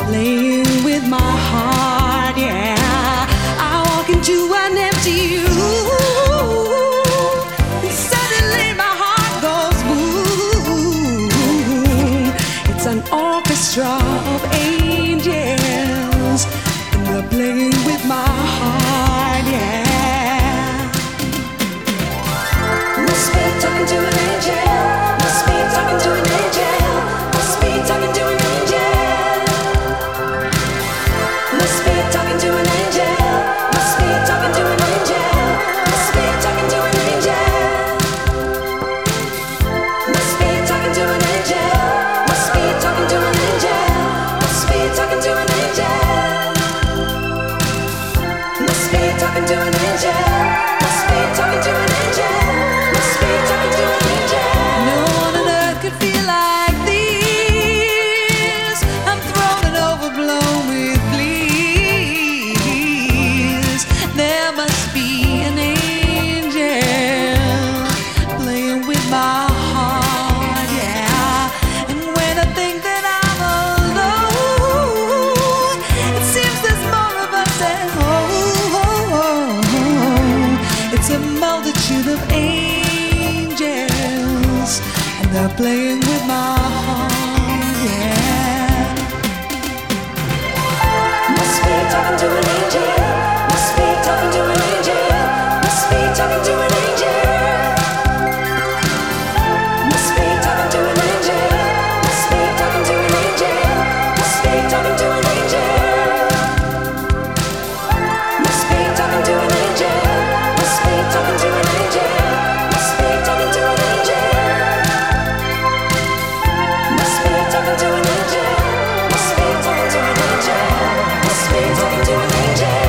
playing with my heart, yeah. I walk into an empty room, and suddenly my heart goes boom. It's an orchestra of angels, and they're playing with my heart, yeah. Must be talking to an angel. Must be talking to an angel. Must be talking to an angel. Must be talking to an angel. Must be talking to an angel. Must be talking to an angel. Must be talking to an angel. Must be talking to an angel. Must be talking to an angel. Must be talking to an angel. Must be talking to an angel. Must be talking to an angel. No one on earth could feel like this. I'm thrown and overblown with bliss. There must be an angel playing with my heart, yeah. And when I think that I'm alone, it seems there's more of us at home. It's a multitude of angels, and they're playing with my heart, yeah. Must be talking to an angel. Must be talking to an angel. Must be talking to an angel. Must be talking to an angel. Must be talking to an angel. Must be talking to an angel. Must be talking to an angel. Must be talking to an angel. Must be talking to an angel. Must be talking to an angel. Must be talking to an angel. Must be talking to an angel.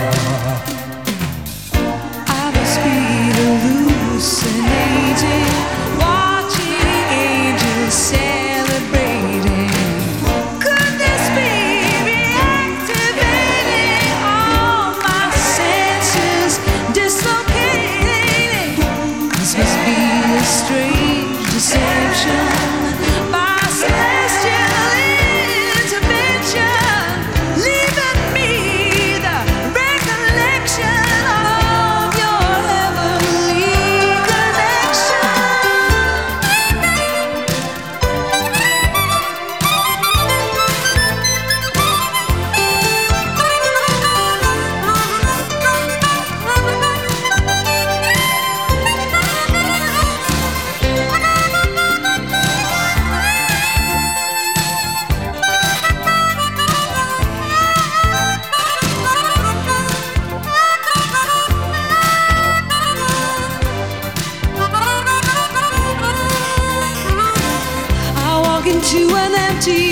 I must be hallucinating, watching angels celebrating. Could this be reactivating all my senses, dislocating? This must be a strange deception, my celestial intervention, leaving me the recollection of your heavenly connection. I walk into an empty